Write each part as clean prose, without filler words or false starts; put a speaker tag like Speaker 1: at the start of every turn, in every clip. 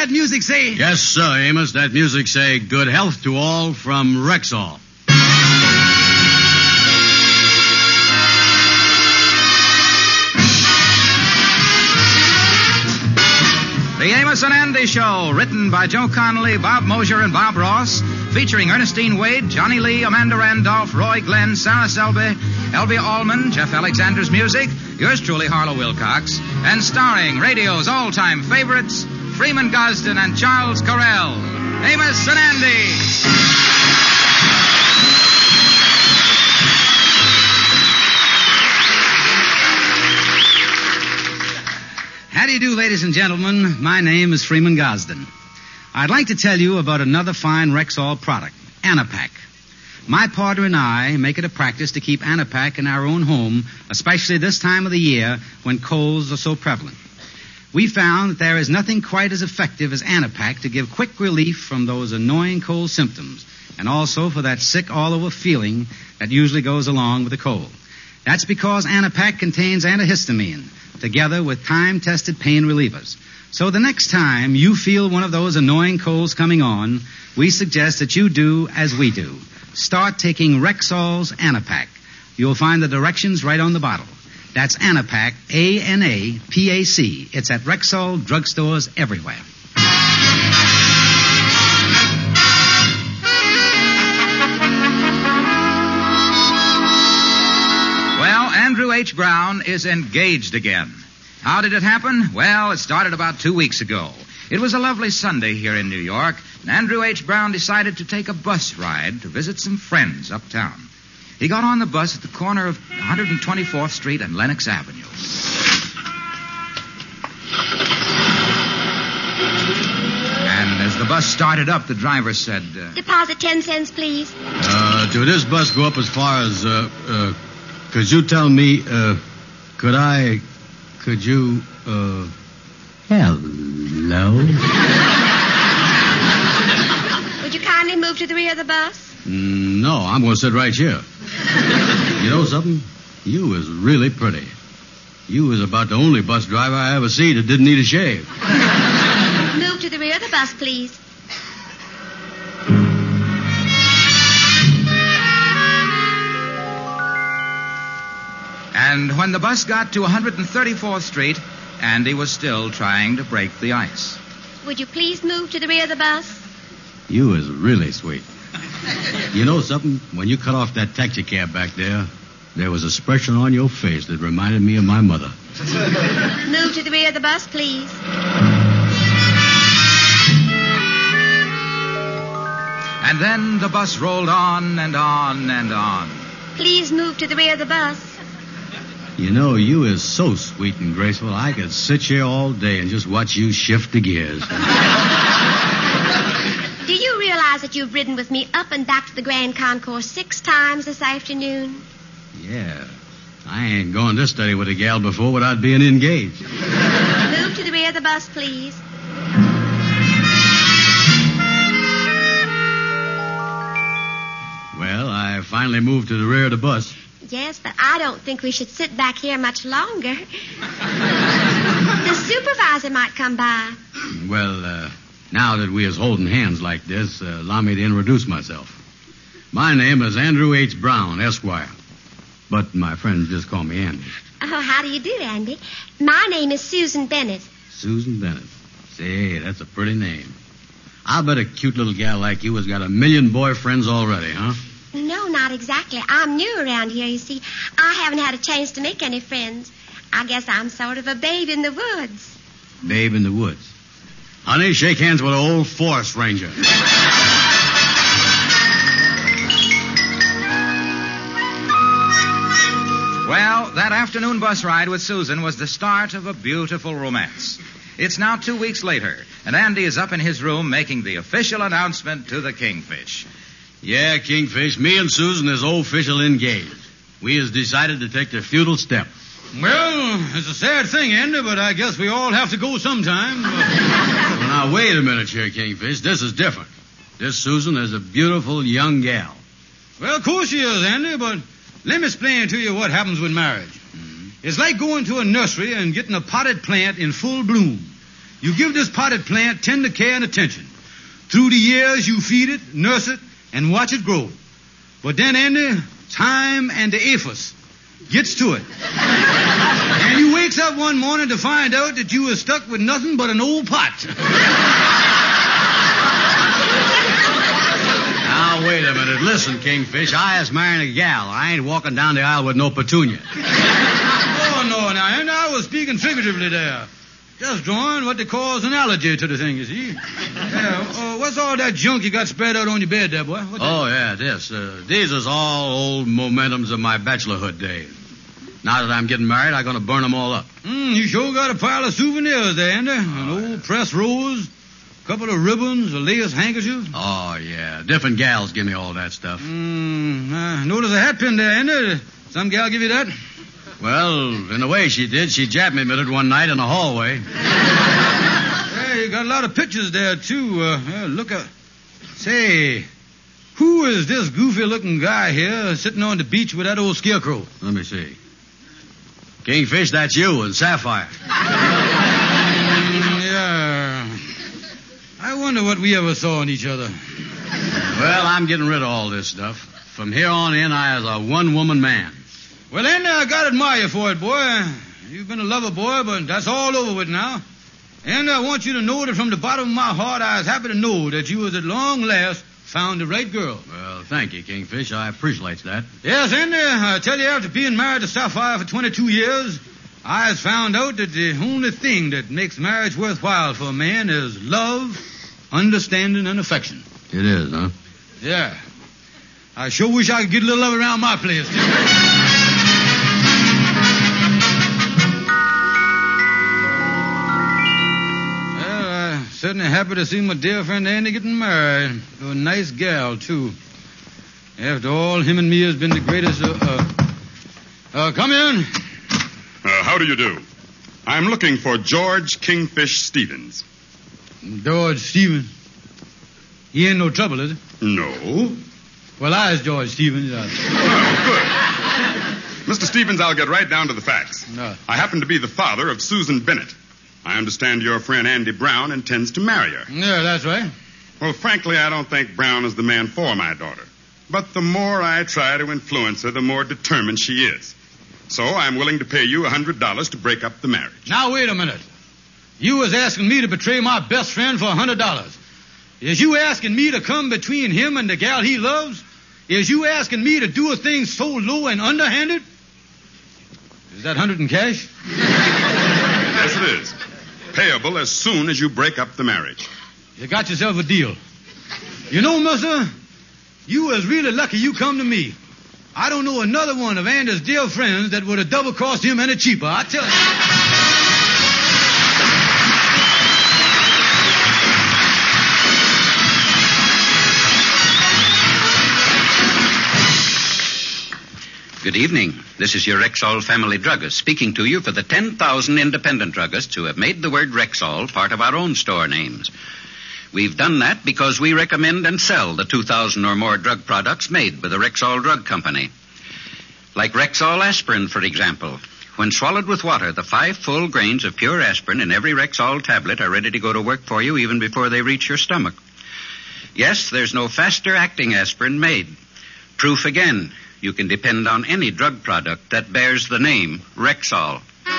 Speaker 1: that music say?
Speaker 2: Yes, sir, Amos. That music say good health to all from Rexall.
Speaker 3: The Amos and Andy Show, written by Joe Connolly, Bob Mosier, and Bob Ross, featuring Ernestine Wade, Johnny Lee, Amanda Randolph, Roy Glenn, Sarah Selby, Elvia Allman, Jeff Alexander's music, yours truly, Harlow Wilcox, and starring radio's all-time favorites, Freeman Gosden and Charles Correll. Amos and Andy.
Speaker 1: How do you do, ladies and gentlemen? My name is Freeman Gosden. I'd like to tell you about another fine Rexall product, Anapac. My partner and I make it a practice to keep Anapac in our own home, especially this time of the year when colds are so prevalent. We found that there is nothing quite as effective as Anapac to give quick relief from those annoying cold symptoms, and also for that sick all-over feeling that usually goes along with a cold. That's because Anapac contains antihistamine, together with time-tested pain relievers. So the next time you feel one of those annoying colds coming on, we suggest that you do as we do. Start taking Rexall's Anapac. You'll find the directions right on the bottle. That's Anapac, A-N-A-P-A-C. It's at Rexall drugstores everywhere.
Speaker 3: Well, Andrew H. Brown is engaged again. How did it happen? Well, it started about 2 weeks ago. It was a lovely Sunday here in New York, and Andrew H. Brown decided to take a bus ride to visit some friends uptown. He got on the bus at the corner of 124th Street and Lenox Avenue. And as the bus started up, the driver said,
Speaker 4: Deposit 10 cents, please.
Speaker 2: Do this bus go up as far as, could you tell me, could you, hello?
Speaker 4: Would you kindly move to the rear of the bus?
Speaker 2: No, I'm going to sit right here. You know something? You is really pretty. You is about the only bus driver I ever see that didn't need a shave.
Speaker 4: Move to the rear of the bus, please.
Speaker 3: And when the bus got to 134th Street, Andy was still trying to break the ice.
Speaker 4: Would you please move to the rear of the bus?
Speaker 2: You is really sweet. You know something? When you cut off that taxi cab back there was an expression on your face that reminded me of my mother.
Speaker 4: Move to the rear of the bus, please.
Speaker 3: And then the bus rolled on and on and on.
Speaker 4: Please move to the rear of the bus.
Speaker 2: You know, you is so sweet and graceful, I could sit here all day and just watch you shift the gears.
Speaker 4: Do you realize that you've ridden with me up and back to the Grand Concourse 6 times this afternoon?
Speaker 2: Yeah. I ain't gone this steady with a gal before without being engaged.
Speaker 4: Move to the rear of the bus, please.
Speaker 2: Well, I finally moved to the rear of the bus.
Speaker 4: Yes, but I don't think we should sit back here much longer. The supervisor might come by.
Speaker 2: Well, now that we is holding hands like this, allow me to introduce myself. My name is Andrew H. Brown, Esquire. But my friends just call me Andy.
Speaker 4: Oh, how do you do, Andy? My name is Susan Bennett.
Speaker 2: Susan Bennett. Say, that's a pretty name. I'll bet a cute little gal like you has got 1 million boyfriends already, huh?
Speaker 4: No, not exactly. I'm new around here, you see. I haven't had a chance to make any friends. I guess I'm sort of a babe in the woods.
Speaker 2: Babe in the woods. Honey, shake hands with an old forest ranger.
Speaker 3: Well, that afternoon bus ride with Susan was the start of a beautiful romance. It's now 2 weeks later, and Andy is up in his room making the official announcement to the Kingfish.
Speaker 2: Yeah, Kingfish, me and Susan is official engaged. We has decided to take the futile step.
Speaker 5: Well, it's a sad thing, Andy, but I guess we all have to go sometime.
Speaker 2: Well, now, wait a minute here, Kingfish. This is different. This Susan is a beautiful young gal.
Speaker 5: Well, of course she is, Andy, but let me explain to you what happens with marriage. Mm-hmm. It's like going to a nursery and getting a potted plant in full bloom. You give this potted plant tender care and attention. Through the years, you feed it, nurse it, and watch it grow. But then, Andy, time and the aphis gets to it. And you wakes up one morning to find out that you was stuck with nothing but an old pot.
Speaker 2: Now, wait a minute. Listen, Kingfish, I is marrying a gal. I ain't walking down the aisle with no petunia.
Speaker 5: Oh, no, now, Andy, I was speaking figuratively there. Just drawing what they call an analogy to the thing, you see. Yeah, what's all that junk you got spread out on your bed there, boy?
Speaker 2: This. These is all old momentums of my bachelorhood days. Now that I'm getting married, I'm going to burn them all up.
Speaker 5: You sure got a pile of souvenirs there, Andy. An old pressed rose, a couple of ribbons, a lace handkerchief.
Speaker 2: Oh, yeah. Different gals give me all that stuff.
Speaker 5: Notice a hat pin there, Andy. Some gal give you that?
Speaker 2: Well, in a way she did. She jabbed me with it one night in the hallway.
Speaker 5: Hey, you got a lot of pictures there, too. Look at... Say, who is this goofy-looking guy here sitting on the beach with that old scarecrow?
Speaker 2: Let me see. Kingfish, that's you and Sapphire.
Speaker 5: Yeah. I wonder what we ever saw in each other.
Speaker 2: Well, I'm getting rid of all this stuff. From here on in, I is a one-woman man.
Speaker 5: Well, then, I got to admire you for it, boy. You've been a lover, boy, but that's all over with now. And I want you to know that from the bottom of my heart, I was happy to know that you was at long last found the right girl.
Speaker 2: Well, thank you, Kingfish. I appreciate that.
Speaker 5: Yes, and I tell you, after being married to Sapphire for 22 years, I has found out that the only thing that makes marriage worthwhile for a man is love, understanding, and affection.
Speaker 2: It is, huh?
Speaker 5: Yeah. I sure wish I could get a little love around my place, too. Certainly happy to see my dear friend Andy getting married to a nice gal, too. After all, him and me has been the greatest... come in.
Speaker 6: How do you do? I'm looking for George Kingfish Stevens.
Speaker 5: George Stevens? He ain't no trouble, is it?
Speaker 6: No.
Speaker 5: Well, I is George Stevens.
Speaker 6: Oh, good. Mr. Stevens, I'll get right down to the facts.
Speaker 5: No.
Speaker 6: I happen to be the father of Susan Bennett. I understand your friend Andy Brown intends to marry her.
Speaker 5: Yeah, that's right.
Speaker 6: Well, frankly, I don't think Brown is the man for my daughter. But the more I try to influence her, the more determined she is. So I'm willing to pay you $100 to break up the marriage.
Speaker 5: Now, wait a minute. You was asking me to betray my best friend for $100. Is you asking me to come between him and the gal he loves? Is you asking me to do a thing so low and underhanded? Is that 100 in cash?
Speaker 6: Yes, it is. Payable as soon as you break up the marriage.
Speaker 5: You got yourself a deal. You know, mister, you was really lucky you come to me. I don't know another one of Andy's dear friends that would have double-crossed him any cheaper, I tell you.
Speaker 3: Good evening. This is your Rexall family druggist speaking to you for the 10,000 independent druggists who have made the word Rexall part of our own store names. We've done that because we recommend and sell the 2,000 or more drug products made by the Rexall Drug Company. Like Rexall aspirin, for example. When swallowed with water, the 5 full grains of pure aspirin in every Rexall tablet are ready to go to work for you even before they reach your stomach. Yes, there's no faster-acting aspirin made. Proof again. You can depend on any drug product that bears the name Rexall.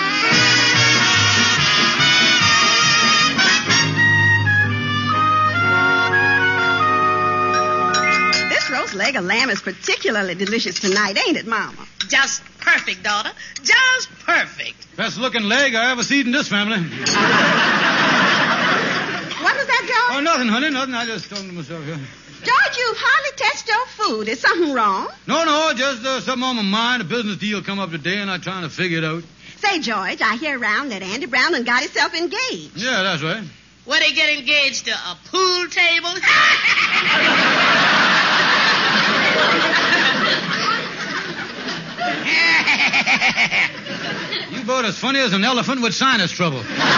Speaker 7: This roast leg of lamb is particularly delicious tonight, ain't it, Mama?
Speaker 8: Just perfect, daughter. Just perfect.
Speaker 5: Best looking leg I ever seen in this family.
Speaker 7: What was that, George?
Speaker 5: Oh, nothing, honey, nothing. I just talking to myself here.
Speaker 7: George, you've hardly touched your food. Is something wrong?
Speaker 5: No, just something on my mind. A business deal come up today, and I'm trying to figure it out.
Speaker 7: Say, George, I hear around that Andy Brown done got himself engaged.
Speaker 5: Yeah, that's right.
Speaker 8: What, they get engaged to a pool table?
Speaker 5: You about as funny as an elephant with sinus trouble.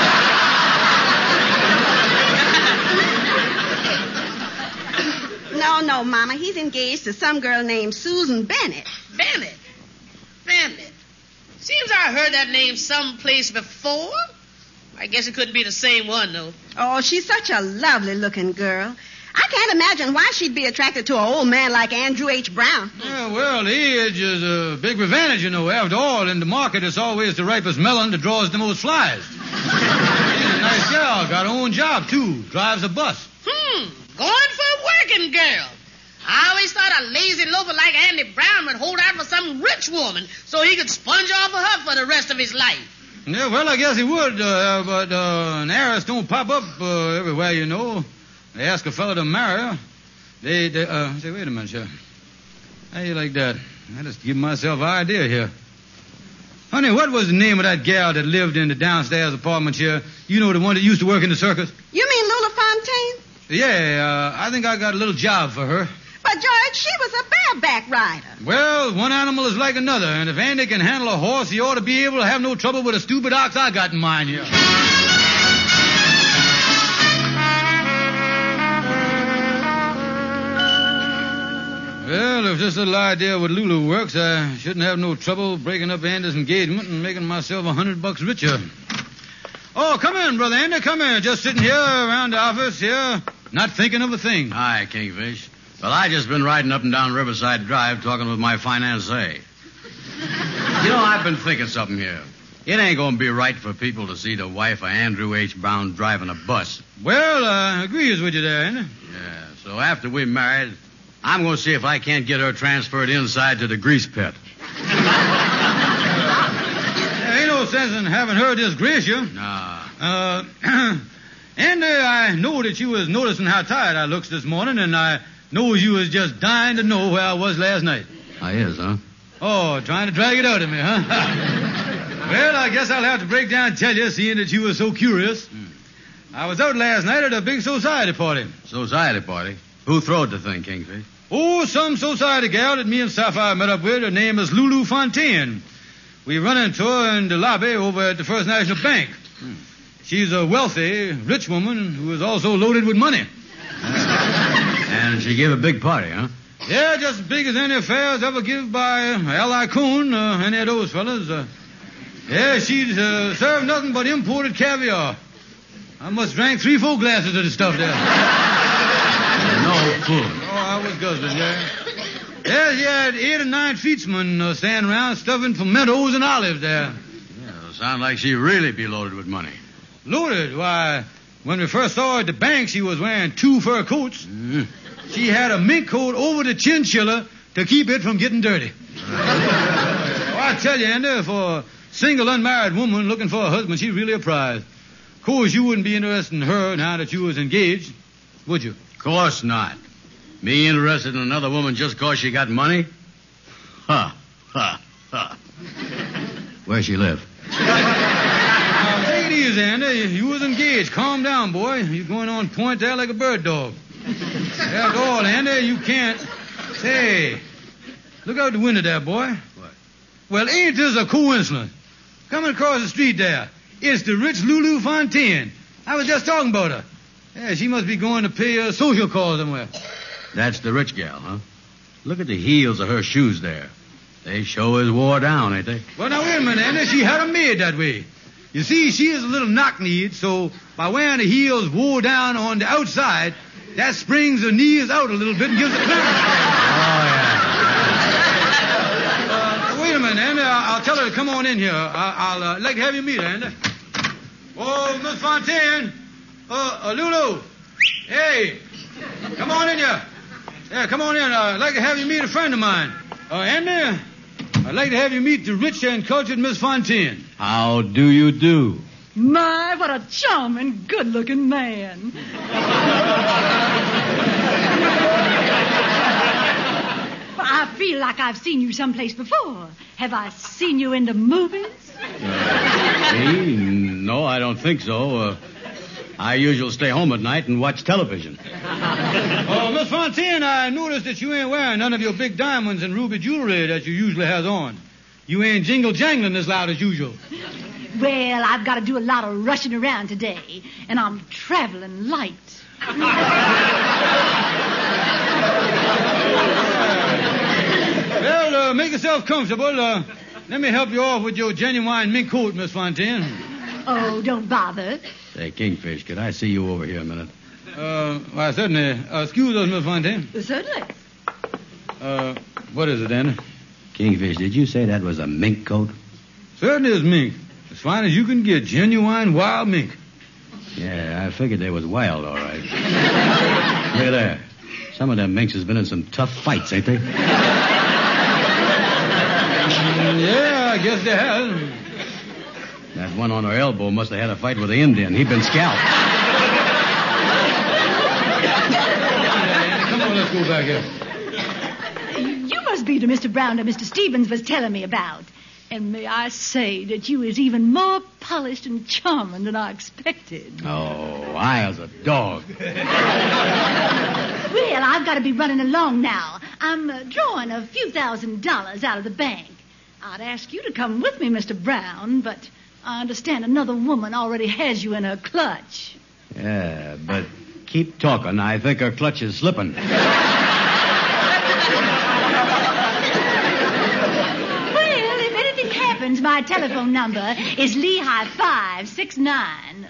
Speaker 7: No, Mama. He's engaged to some girl named Susan Bennett.
Speaker 8: Bennett. Seems I heard that name someplace before. I guess it couldn't be the same one, though.
Speaker 7: Oh, she's such a lovely-looking girl. I can't imagine why she'd be attracted to an old man like Andrew H. Brown.
Speaker 5: Yeah, well, age is a big advantage, you know. After all, in the market, it's always the ripest melon that draws the most flies. She's a nice gal, got her own job, too. Drives a bus.
Speaker 8: Going for a working girl. I always thought a lazy loafer like Andy Brown would hold out for some rich woman so he could sponge off of her for the rest of his life.
Speaker 5: Yeah, well, I guess he would, but an heiress don't pop up everywhere, you know. They ask a fellow to marry her. They say, wait a minute, sir. How you like that? I just give myself an idea here. Honey, what was the name of that gal that lived in the downstairs apartment here? You know, the one that used to work in the circus?
Speaker 7: You mean Lula Fontaine?
Speaker 5: Yeah, I think I got a little job for her.
Speaker 7: But, George, she was a bareback rider.
Speaker 5: Well, one animal is like another, and if Andy can handle a horse, he ought to be able to have no trouble with a stupid ox I got in mind here. Well, if this little idea with Lulu works, I shouldn't have no trouble breaking up Andy's engagement and making myself $100 richer. Oh, come in, Brother Andy, come in. Just sitting here around the office here, not thinking of a thing.
Speaker 2: Hi, Kingfish. Well, I just been riding up and down Riverside Drive talking with my financier. You know, I've been thinking something here. It ain't going to be right for people to see the wife of Andrew H. Brown driving a bus.
Speaker 5: Well, I agrees with you there, Andy.
Speaker 2: Yeah, so after we're married, I'm going to see if I can't get her transferred inside to the grease pit.
Speaker 5: There ain't no sense in having her disgrace you.
Speaker 2: Nah.
Speaker 5: Andy, I know that you was noticing how tired I looks this morning, and I knows you was just dying to know where I was last night.
Speaker 2: I is, huh?
Speaker 5: Oh, trying to drag it out of me, huh? Well, I guess I'll have to break down and tell you, seeing that you were so curious. I was out last night at a big society party.
Speaker 2: Society party? Who throwed the thing, Kingfish?
Speaker 5: Oh, some society gal that me and Sapphire met up with. Her name is Lulu Fontaine. We run into her in the lobby over at the First National Bank. She's a wealthy, rich woman who is also loaded with money.
Speaker 2: And she gave a big party, huh?
Speaker 5: Yeah, just as big as any affairs ever given by L.I. Coon, any of those fellas. Yeah, she'd served nothing but imported caviar. I must drank 3-4 glasses of the stuff there.
Speaker 2: No food.
Speaker 5: Oh, I was guzzling, yeah. Yeah, she had 8 or 9 feetsmen standing around stuffing pimentos and olives there.
Speaker 2: Yeah, sound like she really be loaded with money.
Speaker 5: Loaded? Why, when we first saw her at the bank, she was wearing 2 fur coats.
Speaker 2: Mm-hmm.
Speaker 5: She had a mink coat over the chinchilla to keep it from getting dirty. Oh, I tell you, Andy, for a single unmarried woman looking for a husband, she's really a prize. Of course, you wouldn't be interested in her now that you was engaged, would you?
Speaker 2: Of course not. Me interested in another woman just 'cause she got money? Ha, ha, ha. Where she live?
Speaker 5: Take it easy, Andy. You was engaged. Calm down, boy. You're going on point there like a bird dog. After all, Andy, you can't... Say, look out the window there, boy.
Speaker 2: What?
Speaker 5: Well, ain't this a coincidence? Coming across the street there, it's the rich Lulu Fontaine. I was just talking about her. Yeah, she must be going to pay a social call somewhere.
Speaker 2: That's the rich gal, huh? Look at the heels of her shoes there. They sure is wore down, ain't they?
Speaker 5: Well, now, wait a minute, Andy. She had them made that way. You see, she is a little knock-kneed, so by wearing the heels wore down on the outside, that springs her knees out a little bit and gives it clearance.
Speaker 2: Oh, yeah.
Speaker 5: Wait a minute, Andy. I'll tell her to come on in here. I'll like to have you meet her, Andy. Oh, Miss Fontaine. Lulu. Hey, come on in here. Yeah, come on in. I'd like to have you meet a friend of mine. Andy, I'd like to have you meet the rich and cultured Miss Fontaine.
Speaker 2: How do you do?
Speaker 9: My, what a charming, good-looking man. I feel like I've seen you someplace before. Have I seen you in the movies?
Speaker 2: No, I don't think so. I usually stay home at night and watch television.
Speaker 5: Oh, Miss Fontaine, I noticed that you ain't wearing none of your big diamonds and ruby jewelry that you usually has on. You ain't jingle-jangling as loud as usual.
Speaker 9: Well, I've got to do a lot of rushing around today, and I'm traveling light.
Speaker 5: Well, make yourself comfortable. Let me help you off with your genuine mink coat, Miss Fontaine.
Speaker 9: Oh, don't bother.
Speaker 2: Say, Kingfish, could I see you over here a minute?
Speaker 5: Why, certainly. Excuse us, Miss Fontaine.
Speaker 9: Certainly.
Speaker 5: What is it, Andy?
Speaker 2: Kingfish, did you say that was a mink coat?
Speaker 5: Certainly is mink. As fine as you can get. Genuine wild mink.
Speaker 2: Yeah, I figured they was wild, all right. Look at there. Some of them minks has been in some tough fights, ain't they?
Speaker 5: Yeah, I guess they have.
Speaker 2: That one on her elbow must have had a fight with the Indian. He'd been scalped.
Speaker 5: Come on, let's go back here.
Speaker 9: You must be the Mr. Brown that Mr. Stevens was telling me about. And may I say that you is even more polished and charming than I expected.
Speaker 2: Oh, I was a dog.
Speaker 9: Well, I've got to be running along now. I'm drawing a few $1,000s out of the bank. I'd ask you to come with me, Mr. Brown, but I understand another woman already has you in her clutch.
Speaker 2: Yeah, but keep talking. I think her clutch is slipping.
Speaker 9: Well, if anything happens, my telephone number is Lehigh 56900.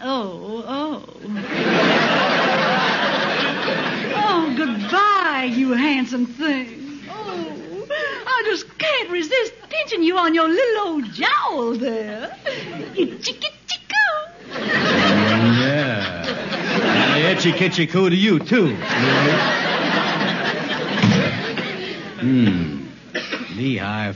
Speaker 9: Oh, goodbye, you handsome thing. Oh, I just can't resist pinching you on your little old jowl there. You chicka-chicka.
Speaker 2: Yeah. And a itchy-kitchy-coo to you, too. Lehigh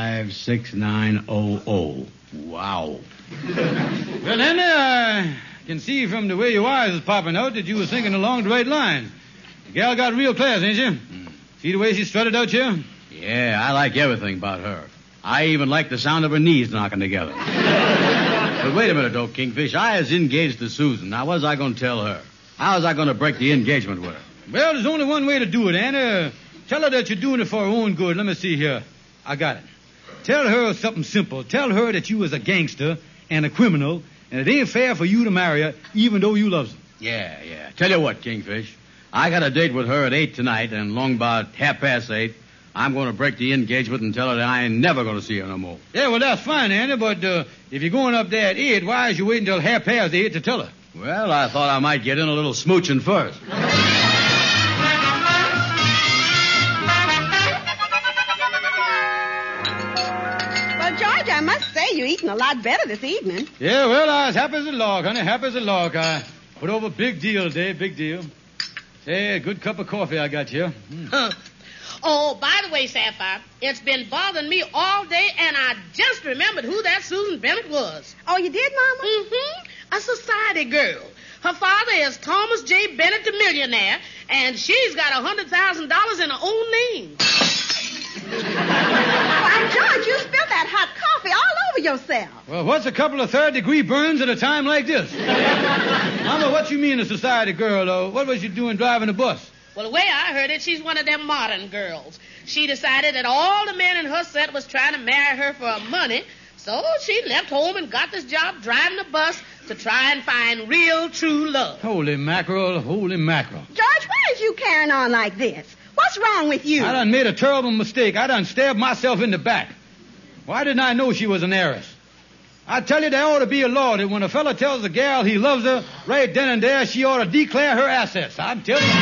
Speaker 2: 56900. Wow.
Speaker 5: Well, Andy, I can see from the way your eyes is popping out that you was thinking along the right line. The gal got real class, ain't you? See the way she strutted out here?
Speaker 2: Yeah, I like everything about her. I even like the sound of her knees knocking together. But wait a minute, though, Kingfish. I was engaged to Susan. Now, what was I going to tell her? How was I going to break the engagement with her?
Speaker 5: Well, there's only one way to do it, Andy. Tell her that you're doing it for her own good. Let me see here. I got it. Tell her something simple. Tell her that you was a gangster and a criminal, and it ain't fair for you to marry her, even though you loves her.
Speaker 2: Yeah. Tell you what, Kingfish. I got a date with her at 8 tonight, and long about 8:30, I'm going to break the engagement and tell her that I ain't never going to see her no more.
Speaker 5: Yeah, well, that's fine, Andy, but if you're going up there at 8, why is you waiting until 8:30 to tell her?
Speaker 2: Well, I thought I might get in a little smooching first.
Speaker 7: George, I must say you're eating a lot better this evening.
Speaker 5: Yeah, well, I was happy as a lark, honey, happy as a lark. I put over a big deal today, big deal. Say, a good cup of coffee I got here.
Speaker 8: Oh, by the way, Sapphire, it's been bothering me all day, and I just remembered who that Susan Bennett was.
Speaker 7: Oh, you did, Mama?
Speaker 8: Mm-hmm. A society girl. Her father is Thomas J. Bennett, the millionaire, and she's got $100,000 in her own name.
Speaker 7: Why, George, you spilled that hot coffee all over yourself.
Speaker 5: Well, what's a couple of third-degree burns at a time like this? Mama, what you mean a society girl, though? What was you doing driving a bus?
Speaker 8: Well, the way I heard it, she's one of them modern girls. She decided that all the men in her set was trying to marry her for money, so she left home and got this job driving a bus to try and find real, true love.
Speaker 5: Holy mackerel, holy mackerel.
Speaker 7: George, why is you carrying on like this? What's wrong with you?
Speaker 5: I done made a terrible mistake. I done stabbed myself in the back. Why didn't I know she was an heiress? I tell you, there ought to be a law that when a fella tells a gal he loves her, right then and there, she ought to declare her assets. I'm telling you.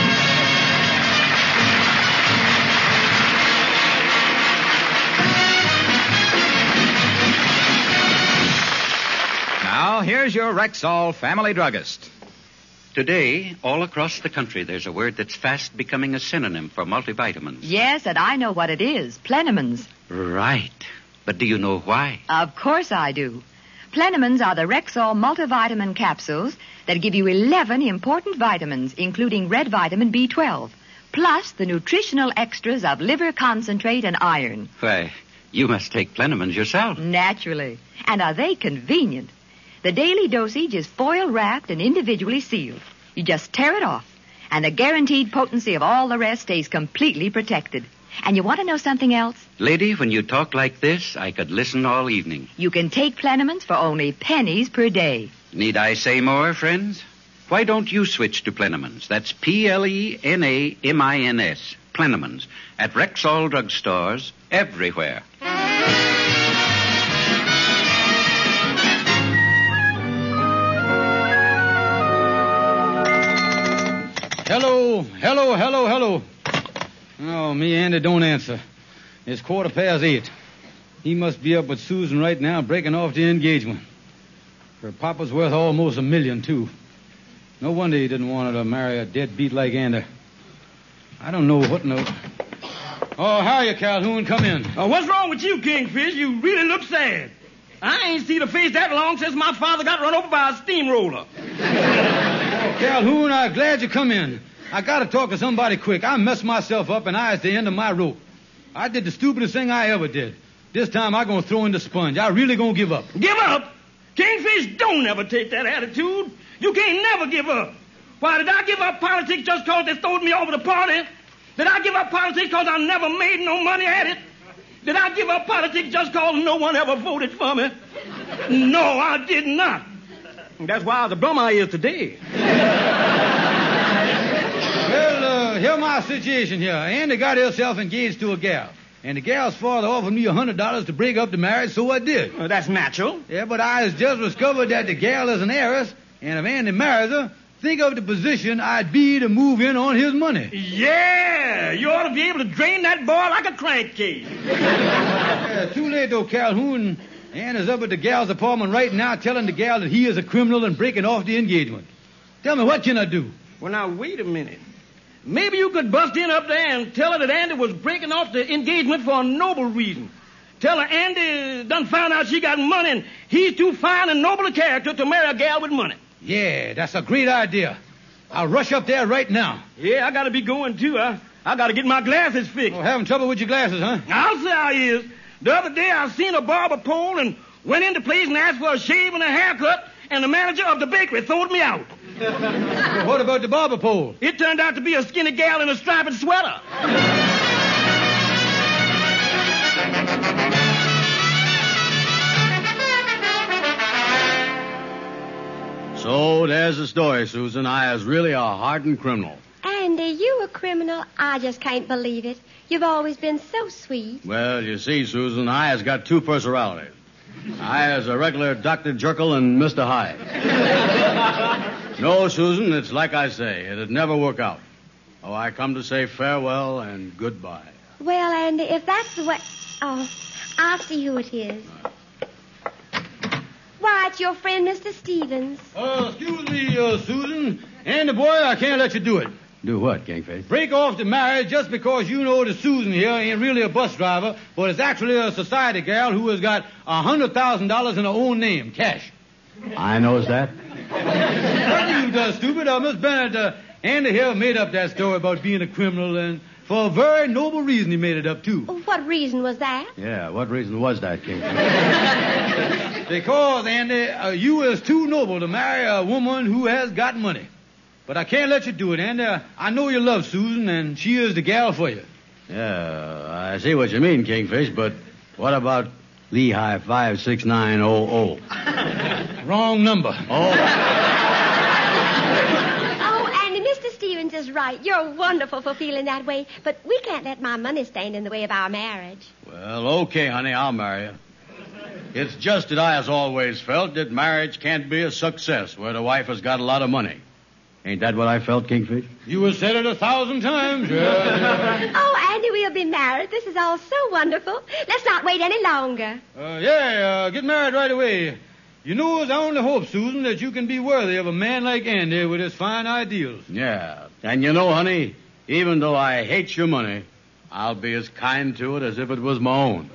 Speaker 3: Now, here's your Rexall family druggist.
Speaker 10: Today, all across the country, there's a word that's fast becoming a synonym for multivitamins.
Speaker 11: Yes, and I know what it is. Plenamins.
Speaker 10: Right. But do you know why?
Speaker 11: Of course I do. Plenamins are the Rexall multivitamin capsules that give you 11 important vitamins, including red vitamin B12, plus the nutritional extras of liver concentrate and iron.
Speaker 10: Why, you must take Plenamins yourself.
Speaker 11: Naturally. And are they convenient? The daily dosage is foil wrapped and individually sealed. You just tear it off, and the guaranteed potency of all the rest stays completely protected. And you want to know something else?
Speaker 10: Lady, when you talk like this, I could listen all evening.
Speaker 11: You can take Plenamins for only pennies per day.
Speaker 10: Need I say more, friends? Why don't you switch to Plenamins? That's Plenamins. Plenamins. At Rexall drugstores everywhere.
Speaker 5: Hello. Oh, me, Andy don't answer. It's 8:15. He must be up with Susan right now, breaking off the engagement. Her papa's worth almost $1 million, too. No wonder he didn't want her to marry a deadbeat like Andy. I don't know what no... Oh, hiya, Calhoun. Come in.
Speaker 12: What's wrong with you, Kingfish? You really look sad. I ain't seen a face that long since my father got run over by a steamroller.
Speaker 5: Calhoun, I'm glad you come in. I gotta talk to somebody quick. I messed myself up and I at the end of my rope. I did the stupidest thing I ever did. This time I'm gonna throw in the sponge. I really gonna give up.
Speaker 12: Give up? Kingfish, don't ever take that attitude. You can't never give up. Why, did I give up politics just cause they throwed me over the party? Did I give up politics cause I never made no money at it? Did I give up politics just cause no one ever voted for me? No, I did not. That's why the bum I is today.
Speaker 5: Well, here's my situation here. Andy got herself engaged to a gal. And the gal's father offered me $100 to break up the marriage, so I did.
Speaker 12: Well, that's natural.
Speaker 5: Yeah, but I has just discovered that the gal is an heiress, and if Andy marries her, think of the position I'd be to move in on his money.
Speaker 12: Yeah, you ought to be able to drain that boy like a crankcase.
Speaker 5: Too late, though, Calhoun. Andy's up at the gal's apartment right now telling the gal that he is a criminal and breaking off the engagement. Tell me, what can I do?
Speaker 12: Well, now, wait a minute. Maybe you could bust in up there and tell her that Andy was breaking off the engagement for a noble reason. Tell her Andy done found out she got money and he's too fine and noble a character to marry a gal with money.
Speaker 5: Yeah, that's a great idea. I'll rush up there right now.
Speaker 12: Yeah, I gotta be going, too. I gotta get my glasses fixed.
Speaker 5: Oh, having trouble with your glasses, huh?
Speaker 12: I'll say I is. The other day I seen a barber pole and went into place and asked for a shave and a haircut, and the manager of the bakery throwed me out.
Speaker 5: Well, what about the barber pole?
Speaker 12: It turned out to be a skinny gal in a striped sweater.
Speaker 2: So there's the story, Susan. I is really a hardened criminal.
Speaker 4: Andy, you a criminal? I just can't believe it. You've always been so sweet.
Speaker 2: Well, you see, Susan, I has got two personalities. I is a regular Dr. Jekyll and Mr. Hyde. No, Susan, it's like I say. It'd never work out. Oh, I come to say farewell and goodbye.
Speaker 4: Well, Andy, if that's the way... Oh, I'll see who it is. Why, it's your friend, Mr. Stevens.
Speaker 5: Excuse me, Susan. Andy, boy, I can't let you do it.
Speaker 2: Do what, Kingfish?
Speaker 5: Break off the marriage just because you know that Susan here ain't really a bus driver, but is actually a society gal who has got $100,000 in her own name, cash.
Speaker 2: I knows that.
Speaker 5: What you done, stupid? Miss Bennett, Andy here made up that story about being a criminal, and for a very noble reason he made it up, too.
Speaker 4: What reason was that?
Speaker 2: Yeah, what reason was that, Kingfish?
Speaker 5: Because, Andy, you is too noble to marry a woman who has got money. But I can't let you do it, Andy. I know you love Susan, and she is the gal for you.
Speaker 2: Yeah, I see what you mean, Kingfish, but what about Lehigh 56900?
Speaker 5: Wrong number.
Speaker 2: Oh,
Speaker 4: Andy, Mr. Stevens is right. You're wonderful for feeling that way, but we can't let my money stand in the way of our marriage.
Speaker 2: well, okay, honey, I'll marry you. It's just that I has always felt that marriage can't be a success where the wife has got a lot of money. Ain't that what I felt, Kingfish?
Speaker 5: You have said it 1,000 times.
Speaker 4: Oh, Andy, we'll be married. This is all so wonderful. Let's not wait any longer.
Speaker 5: Get married right away. You know, I only hope, Susan, that you can be worthy of a man like Andy with his fine ideals.
Speaker 2: Yeah, and you know, honey, even though I hate your money, I'll be as kind to it as if it was my own.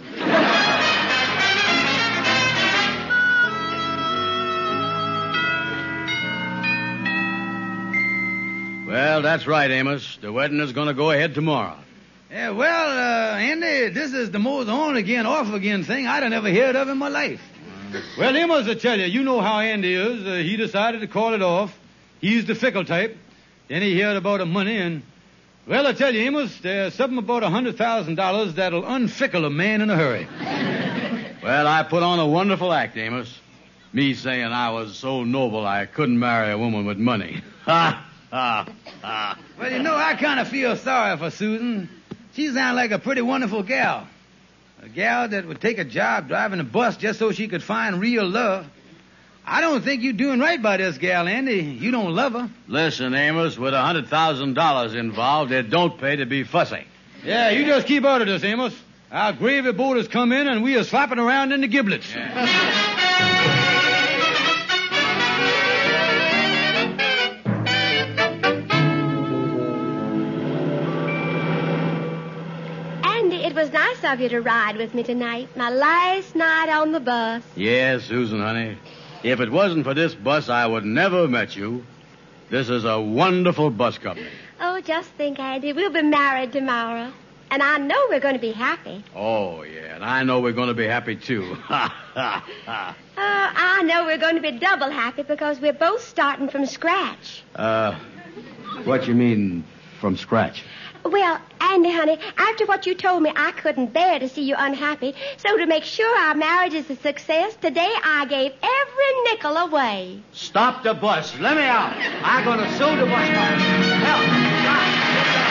Speaker 2: Well, that's right, Amos. The wedding is going to go ahead tomorrow.
Speaker 5: Yeah, well, Andy, this is the most on-again, off-again thing I'd have never heard of in my life. Well, Amos, I tell you, you know how Andy is. He decided to call it off. He's the fickle type. Then he heard about the money, and... Well, I tell you, Amos, there's something about $100,000 that'll unfickle a man in a hurry.
Speaker 2: Well, I put on a wonderful act, Amos. Me saying I was so noble I couldn't marry a woman with money. Ha!
Speaker 5: Well, you know, I kind of feel sorry for Susan. She sounds like a pretty wonderful gal. A gal that would take a job driving a bus just so she could find real love. I don't think you're doing right by this gal, Andy. You don't love her.
Speaker 2: Listen, Amos, with $100,000 involved, it don't pay to be fussy.
Speaker 5: Yeah, you just keep out of this, Amos. Our gravy boat has come in, and we are slapping around in the giblets.
Speaker 4: Andy, it was nice of you to ride with me tonight. My last night on the bus.
Speaker 2: Yes, Susan, honey. If it wasn't for this bus, I would never have met you. This is a wonderful bus company.
Speaker 4: Oh, just think, Andy, we'll be married tomorrow. And I know we're going to be happy.
Speaker 2: Oh, yeah, and I know we're going to be happy, too.
Speaker 4: I know we're going to be double happy because we're both starting from scratch.
Speaker 2: What you mean, from scratch?
Speaker 4: Well, Andy, honey, after what you told me, I couldn't bear to see you unhappy. So to make sure our marriage is a success, today I gave every nickel away.
Speaker 2: Stop the bus. Let me out. I'm going to sue the bus driver. Help. Stop.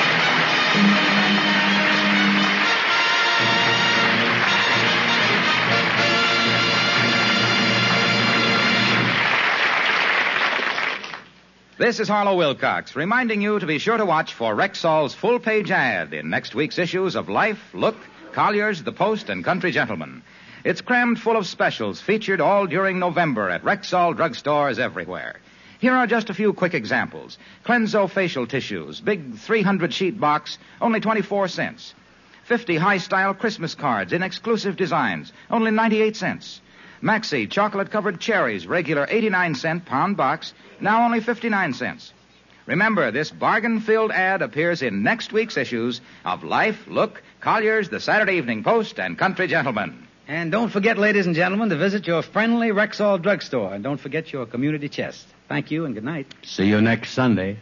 Speaker 3: This is Harlow Wilcox, reminding you to be sure to watch for Rexall's full-page ad in next week's issues of Life, Look, Collier's, The Post, and Country Gentleman. It's crammed full of specials featured all during November at Rexall drugstores everywhere. Here are just a few quick examples. Cleanso facial tissues, big 300-sheet box, only 24 cents. 50 high-style Christmas cards in exclusive designs, only 98 cents. Maxi chocolate-covered cherries, regular 89-cent pound box, now only 59 cents. Remember, this bargain-filled ad appears in next week's issues of Life, Look, Collier's, The Saturday Evening Post, and Country Gentleman.
Speaker 1: And don't forget, ladies and gentlemen, to visit your friendly Rexall drugstore. And don't forget your community chest. Thank you and good night.
Speaker 2: See you next Sunday.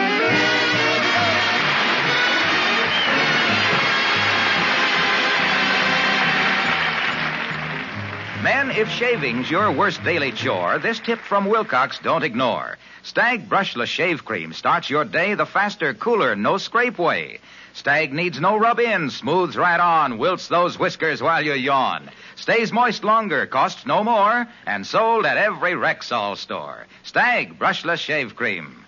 Speaker 3: Men, if shaving's your worst daily chore, this tip from Wilcox don't ignore. Stag Brushless Shave Cream starts your day the faster, cooler, no-scrape way. Stag needs no rub-in, smooths right on, wilts those whiskers while you yawn. Stays moist longer, costs no more, and sold at every Rexall store. Stag Brushless Shave Cream.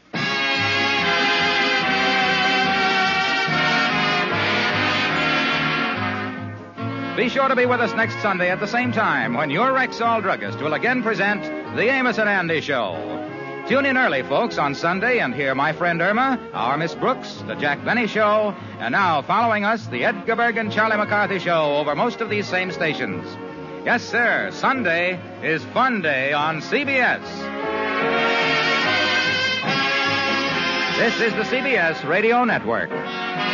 Speaker 3: Be sure to be with us next Sunday at the same time when your Rexall druggist will again present The Amos and Andy Show. Tune in early, folks, on Sunday and hear my friend Irma, our Miss Brooks, the Jack Benny Show, and now, following us, the Edgar Berg and Charlie McCarthy Show over most of these same stations. Yes, sir, Sunday is Fun Day on CBS. This is the CBS Radio Network.